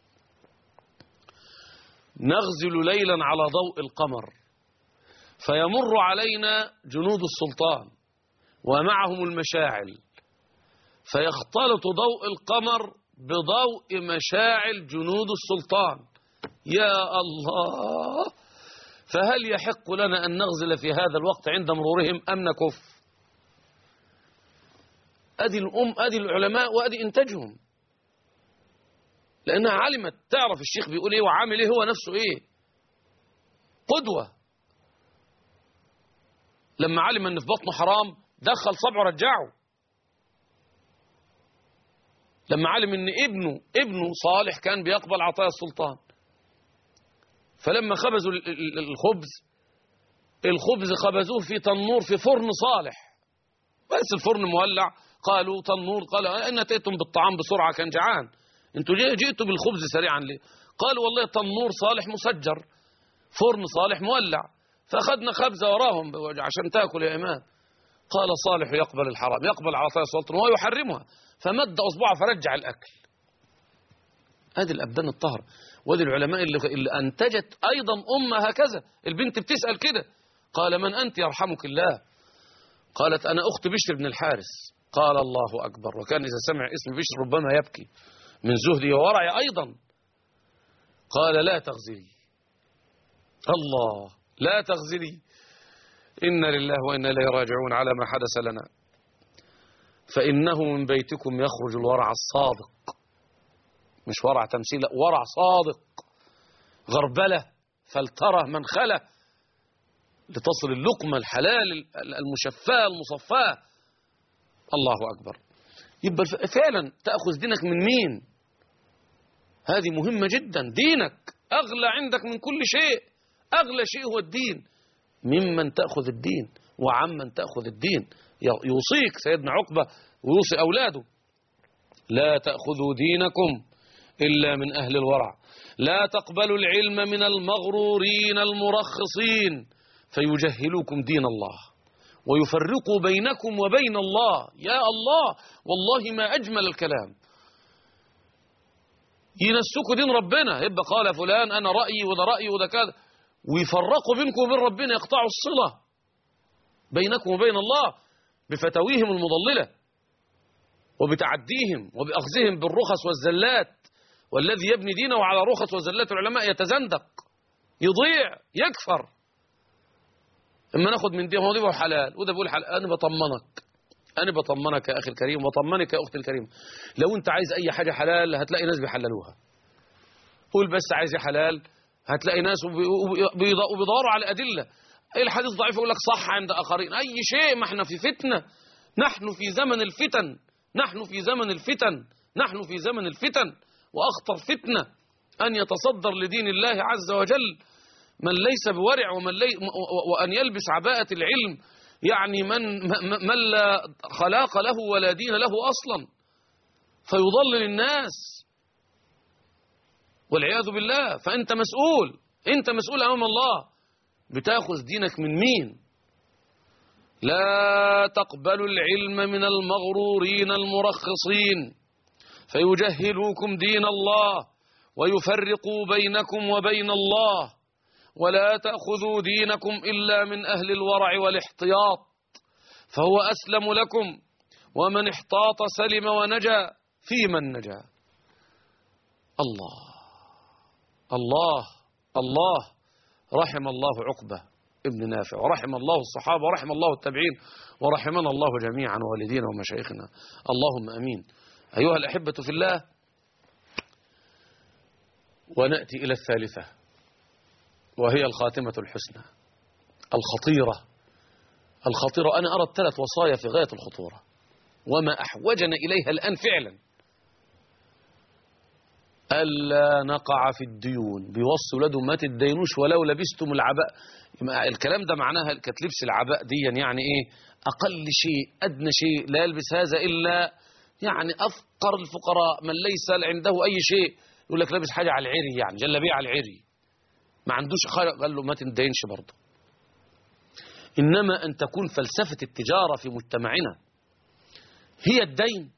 نغزل ليلا على ضوء القمر فيمر علينا جنود السلطان ومعهم المشاعل، فيختلط ضوء القمر بضوء مشاعل جنود السلطان. يا الله، فهل يحق لنا أن نغزل في هذا الوقت عند مرورهم أم نكف؟ أدي العلماء وأدي إنتاجهم، لأنها علمت، تعرف الشيخ بيقول إيه وعامل إيه، هو نفسه إيه، قدوة. لما علم أن في بطنه حرام دخل صبعه رجعه. لما علم أن ابنه صالح كان بيقبل عطايا السلطان، فلما خبزوا الخبز خبزوه في تنور في فرن صالح، بس الفرن مولع. قالوا تنور، قال أين أتيتم بالطعام بسرعة، كان جعان، انتوا جئتوا بالخبز سريعا ليه؟ قالوا والله تنور صالح مسجر، فرن صالح مولع، فأخذنا خبزة وراهم عشان تأكل يا إمام. قال صالح يقبل الحرام، يقبل عطايا السلطان ويحرمها، فمد أصبعه فرجع الأكل. هذه الأبدان الطهر، وهذه العلماء اللي أنتجت أيضا أمة هكذا. البنت بتسأل كده، قال من أنت يرحمك الله؟ قالت أنا أخت بشر بن الحارث. قال الله أكبر، وكان إذا سمع اسم بشر ربما يبكي من زهدي وورعي أيضا. قال لا تغزلي، الله لا تغزلي، إنا لله وإنا إليه راجعون على ما حدث لنا، فإنه من بيتكم يخرج الورع الصادق، مش ورع تمثيل، ورع صادق، غربلة فلترة منخلة لتصل اللقمة الحلال المشفاة المصفاة. الله أكبر. يبقى فعلا تأخذ دينك من مين؟ هذه مهمة جدا. دينك أغلى عندك من كل شيء، أغلى شيء هو الدين. ممن تأخذ الدين وعمن تأخذ الدين. يوصيك سيدنا عقبة ويوصي أولاده: لا تأخذوا دينكم إلا من أهل الورع، لا تقبلوا العلم من المغرورين المرخصين فيجهلوكم دين الله ويفرقوا بينكم وبين الله. يا الله، والله ما أجمل الكلام. ينسكوا دين ربنا، يبقى قال فلان أنا رأيي وده رأيي وده كذا، ويفرقوا بينكم وبين ربنا، يقطعوا الصلة بينكم وبين الله بفتاويهم المضللة وبتعديهم وبأخذهم بالرخص والزلات. والذي يبني دينه على رخص وزلات العلماء يتزندق، يضيع، يكفر. اما ناخد من دي، هو ده بيقول حلال وده بيقول حلال. انا بطمنك يا اخي الكريم، وطمنك يا اختي الكريمه. لو انت عايز اي حاجه حلال هتلاقي ناس بيحللوها. قول بس عايز ايه حلال، هتلاقي ناس وبيدوروا على ادله. ايه الحديث ضعيف يقول لك صح عند اخرين. اي شيء، ما احنا في فتنه، نحن في زمن الفتن، نحن في زمن الفتن، نحن في زمن الفتن. واخطر فتنه ان يتصدر لدين الله عز وجل من ليس بورع، وأن يلبس عباءة العلم، يعني من لا خلاق له ولا دين له أصلا، فيضلل الناس والعياذ بالله. فأنت مسؤول، أنت مسؤول أمام الله. بتاخذ دينك من مين؟ لا تقبلوا العلم من المغرورين المرخصين فيجهلوكم دين الله ويفرقوا بينكم وبين الله، ولا تأخذوا دينكم إلا من أهل الورع والاحتياط فهو أسلم لكم، ومن احتاط سلم ونجا في من نجا. الله الله الله. رحم الله عقبة ابن نافع، ورحم الله الصحابة، ورحم الله التابعين، ورحمنا الله جميعا ووالدينا ومشايخنا، اللهم أمين. أيها الأحبة في الله، ونأتي إلى الثالثة وهي الخاتمة الحسنى الخطيرة. أنا أرى الثلاث وصايا في غاية الخطورة، وما أحوجنا إليها الآن فعلا. ألا نقع في الديون، بيوصي ولادهم ما تتدينوش ولو لبستم العباء. الكلام ده معناها كانت لبس العباء دي يعني ايه؟ أقل شيء، أدنى شيء، لا يلبس هذا إلا يعني أفقر الفقراء من ليس عنده أي شيء، يقول لك لابس حاجة على العري، يعني جلابية على العري، ما عندوش خير، قال له ما تتدينش برضه. إنما أن تكون فلسفة التجارة في مجتمعنا هي الدين.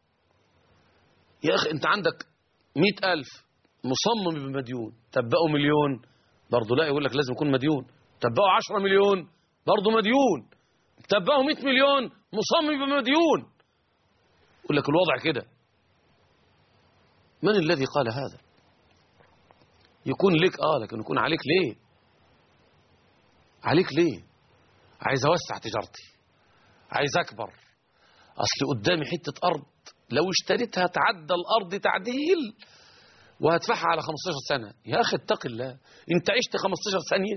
يا أخي أنت عندك 100,000 مصمم بمديون، تبقوا مليون برضه لا، يقول لك لازم يكون مديون. تبقوا 10 مليون برضه مديون. تبقوا 100 مليون مصمم بمديون، يقول لك الوضع كده. من الذي قال هذا؟ يكون لك لكن يكون عليك ليه؟ عليك ليه؟ عايز أوسع تجارتي، عايز أكبر، أصل قدامي حتة أرض لو اشتريتها تعدى الأرض تعديل وهدفعها على 15 سنة. يا أخي اتق الله، أنت عشت 15 ثانية؟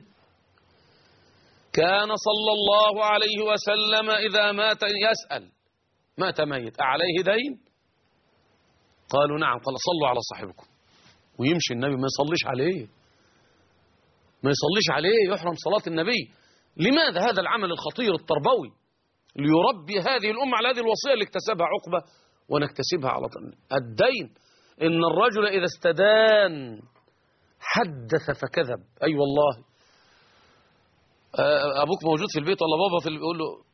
كان صلى الله عليه وسلم إذا مات يسأل مات ميت أعليه دين؟ قالوا نعم. قال صلوا على صاحبكم. ويمشي النبي ما يصليش عليه، ما يصليش عليه، يحرم صلاة النبي. لماذا هذا العمل الخطير التربوي ليربي هذه الأمة على هذه الوصية اللي اكتسبها عقبة ونكتسبها على الدين؟ إن الرجل إذا استدان حدث فكذب. أي والله، أبوك موجود في البيت ولا بابا يقول له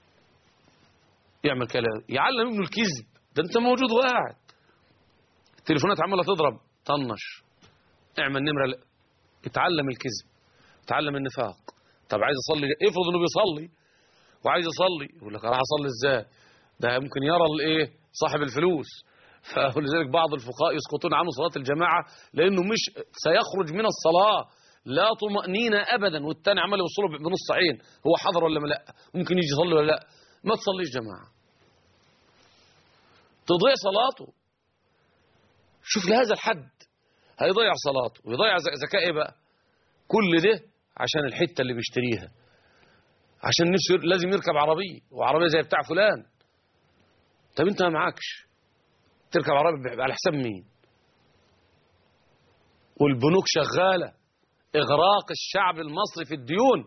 يعمل كلام، يعلم ابنه الكذب. ده أنت موجود وقاعد، التليفونات عمالة تضرب، طنش، اعمل نمرة، اتعلم الكذب، اتعلم النفاق. طب عايز أصلي، افرض إنه بيصلي وعايز يصلي، يقول لك راح أصلي إزاي؟ ده ممكن يرى الإيه؟ صاحب الفلوس. فلذلك بعض الفقهاء يسقطون عنه صلاة الجماعة لأنه مش سيخرج من الصلاة لا طمأنينة أبدا، والتاني عمال يوصله بنص عين، هو حضر ولا لا؟ ممكن يجي يصلي ولا لا؟ ما تصليش جماعة، تضيع صلاته. شوف لهذا الحد هيضيع صلاته ويضيع زكاة. ايه بقى كل ده؟ عشان الحتة اللي بيشتريها، عشان نفسه لازم يركب عربية، وعربية زي بتاع فلان. طب انت ما معكش تركب عربية على حساب مين؟ والبنوك شغالة، إغراق الشعب المصري في الديون.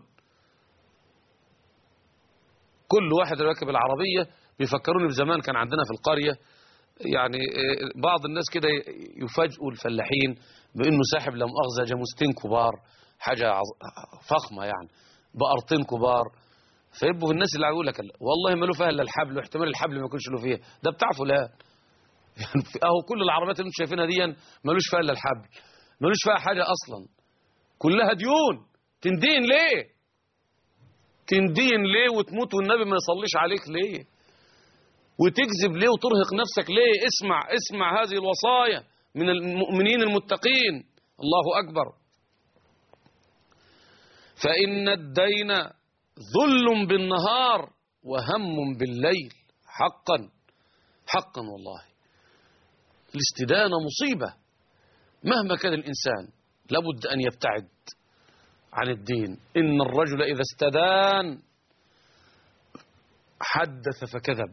كل واحد راكب العربية بيفكروني بزمان كان عندنا في القرية، يعني بعض الناس كده يفاجئوا الفلاحين بأنه ساحب لا مؤاخذة جاموستين كبار، حاجة فخمة يعني، بقرتين كبار، فيبقوا الناس اللي يقول لك والله ما له فيها الا الحبل، واحتمال الحبل ما يكونش له فيها، ده بتاع فلان. يعني اهو كل العربيات اللي انتم شايفينها دي مالوش فيها الا الحبل، مالوش فيها حاجة أصلا، كلها ديون. تندين ليه؟ تندين ليه وتموت والنبي ما يصليش عليك ليه؟ وتكذب ليه وترهق نفسك ليه؟ اسمع هذه الوصايا من المؤمنين المتقين. الله أكبر. فإن الدين ذل بالنهار وهم بالليل. حقا والله الاستدانة مصيبة. مهما كان الإنسان لابد أن يبتعد عن الدين. إن الرجل إذا استدان حدث فكذب.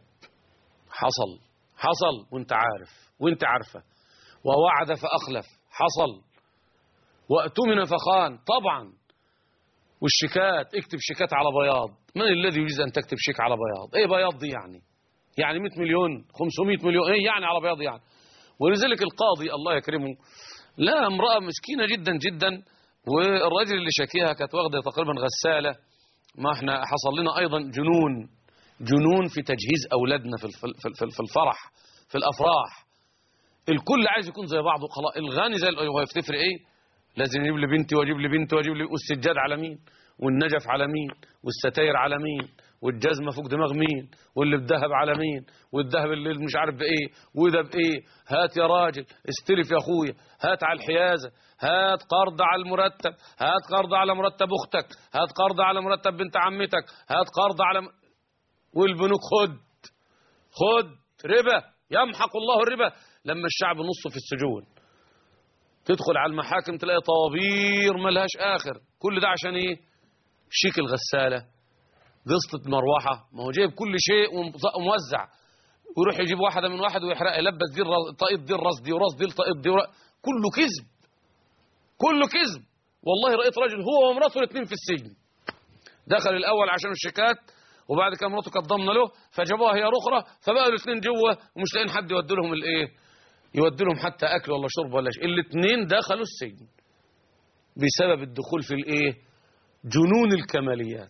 حصل وانت عارف وانت عارفة. ووعد فأخلف. حصل. وأتمن فخان. طبعا. والشيكات، اكتب شيكات على بياض. من الذي يجوز أن تكتب شيك على بياض؟ ايه بياض دي يعني 100 مليون 500 مليون ايه يعني على بياض يعني؟ ولذلك القاضي الله يكرمه، لا امرأة مسكينة جدا جدا، والراجل اللي شاكيها كانت واخده تقريبا غسالة. ما احنا حصل لنا ايضا جنون في تجهيز اولادنا في الفرح، في الافراح. الكل عايز يكون زي بعضه، خلاص الغني زي هو تفرق ايه؟ لازم يجيب لي بنتي واجيب لي بنتي واجيب لي، والسجاد على مين؟ والنجف على مين؟ والستاير على مين؟ والجزمه فوق دماغ مين؟ واللي بذهب على مين؟ والذهب اللي مش عارف بايه، وده بايه؟ هات يا راجل، استلف يا اخويا، هات على الحيازه، هات قرض على المرتب، هات قرض على مرتب اختك، هات قرض على مرتب بنت عمتك، هات قرض على والبنوك خد ربا. يمحق الله الربا. لما الشعب نصه في السجون، تدخل على المحاكم تلاقي طوابير ملهاش آخر. كل ده عشان ايه؟ شيك الغسالة، قسطة مروحة. ما هو جايب كل شيء وموزع، ويروح يجيب واحدة من واحد ويحرق، يلبس دي طاقية دي الراس دي وراس دي الطاقية دي كله كذب، كله كذب. والله رأيت رجل هو ومراته الاثنين في السجن، دخل الأول عشان الشيكات، وبعد كده مراته كانت ضامنه له، فجابوها هي رخرة، فبقوا الاثنين جوه ومش لاقيين حد يودي لهم الايه، يودي لهم حتى اكل ولا شرب ولا شيء. الاثنين دخلوا السجن بسبب الدخول في الايه، جنون الكماليات،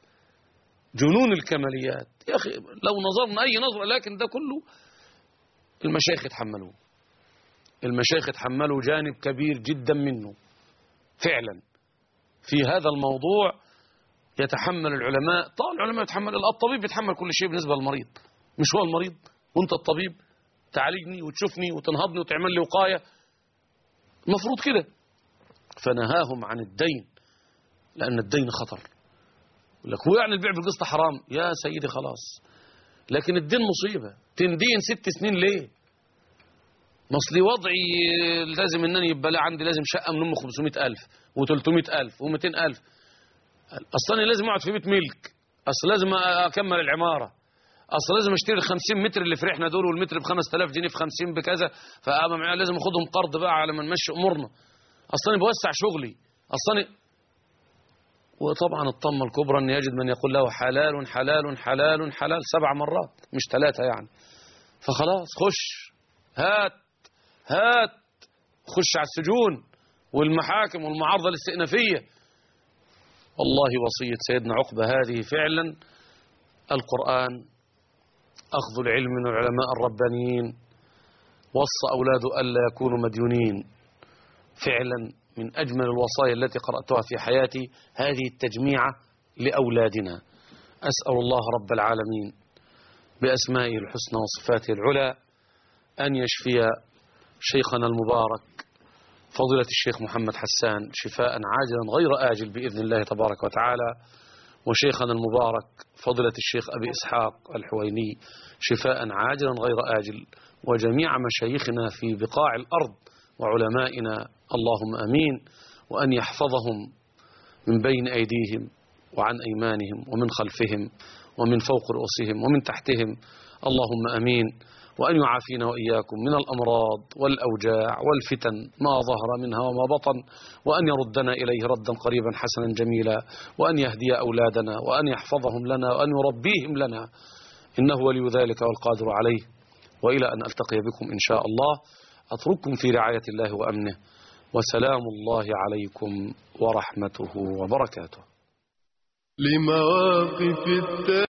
جنون الكماليات. يا اخي لو نظرنا اي نظره، لكن ده كله المشايخ يتحملوه، المشايخ يتحملوا جانب كبير جدا منه فعلا. في هذا الموضوع يتحمل العلماء، طبعا العلماء يتحمل، الطبيب يتحمل كل شيء بالنسبة للمريض، مش هو المريض وانت الطبيب تعالجني وتشوفني وتنهضني وتعمل لي وقاية، المفروض كده. فنهاهم عن الدين لأن الدين خطر. يقول لك هو يعني البيع بالقسط حرام؟ يا سيدي خلاص، لكن الدين مصيبة. تندين 6 سنين ليه؟ مصلي وضعي لازم انني يبقى عندي لازم شقة من 500,000 و300,000 و200,000، اصلا انا لازم اقعد في بيت ملك، اصل لازم اكمل العمارة، اصل لازم اشتري ال 50 متر اللي في ريحنا دول، والمتر ب 5000 جنيه في 50 بكذا، فلازم اخدهم قرض بقى على ما نمشي امورنا، اصلا بوسع شغلي، اصلا. وطبعا الطمة الكبرى ان يجد من يقول له حلال حلال حلال حلال 7 مرات مش 3 يعني. فخلاص خش هات هات، خش على السجون والمحاكم والمعارضة الاستئنافية. والله وصية سيدنا عقبة هذه فعلا. القرآن أخذ العلم من العلماء الربانيين، وصى أولاده ألا يكونوا مديونين. فعلا من أجمل الوصايا التي قرأتها في حياتي هذه التجميعة لأولادنا. أسأل الله رب العالمين بأسمائه الحسنى وصفاته العلى أن يشفي شيخنا المبارك فضيلة الشيخ محمد حسان شفاء عاجلا غير آجل بإذن الله تبارك وتعالى، وشيخنا المبارك فضيلة الشيخ أبي إسحاق الحويني شفاء عاجلا غير آجل، وجميع مشايخنا في بقاع الأرض وعلمائنا اللهم أمين، وأن يحفظهم من بين أيديهم وعن أيمانهم ومن خلفهم ومن فوق رؤوسهم ومن تحتهم اللهم أمين، وأن يعافينا وإياكم من الأمراض والأوجاع والفتن ما ظهر منها وما بطن، وأن يردنا إليه ردا قريبا حسنا جميلا، وأن يهدي أولادنا وأن يحفظهم لنا وأن يربيهم لنا، إنه ولي ذلك والقادر عليه. وإلى أن ألتقي بكم إن شاء الله أترككم في رعاية الله وأمنه، وسلام الله عليكم ورحمته وبركاته. لمواقف